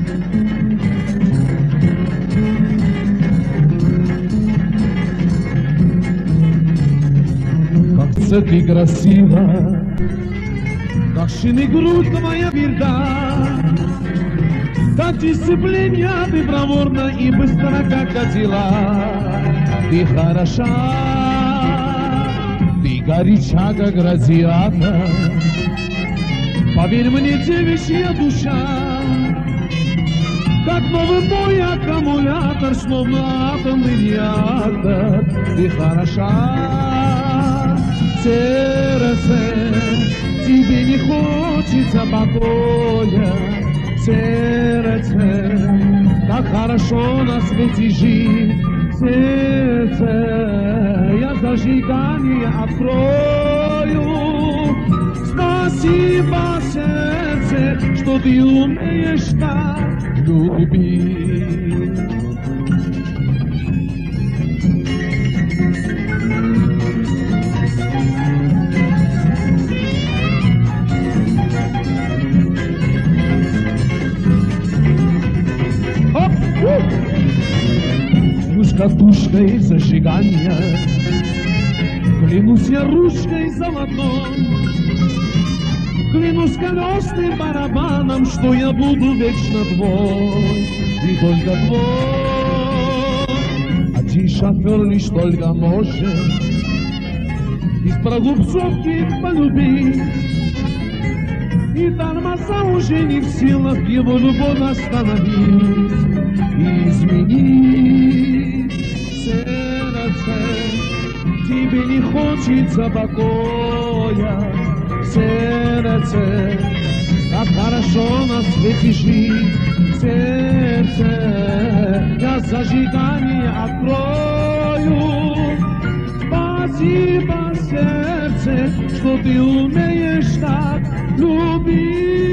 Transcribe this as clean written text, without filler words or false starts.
Ты красива, как шины грудь моя верда, так дисциплина ты проворна и быстро, как катила. Ты хороша, ты горяча, как радиатор. Поверь мне, девичья душа, как новый мой аккумулятор, словно атомный реактор. Ты хороша, сердце, тебе не хочется покоя. Сердце, так хорошо на свете жить. Сердце, я зажигание открою. Спасибо, сердце, что ты умеешь так любить. Катушкой зажигания, клянусь я ручкой золотой, клянусь колесным барабаном, что я буду вечно твой, и только твой. Один шофер лишь только может из прогубцовки полюбить, и тормоза уже не в силах его любовь остановить и изменить. Сердце, тебе не хочется покоя. Сердце, как хорошо на свете жить. Сердце, я зажигание открою. Спасибо, сердце, что ты умеешь так любить.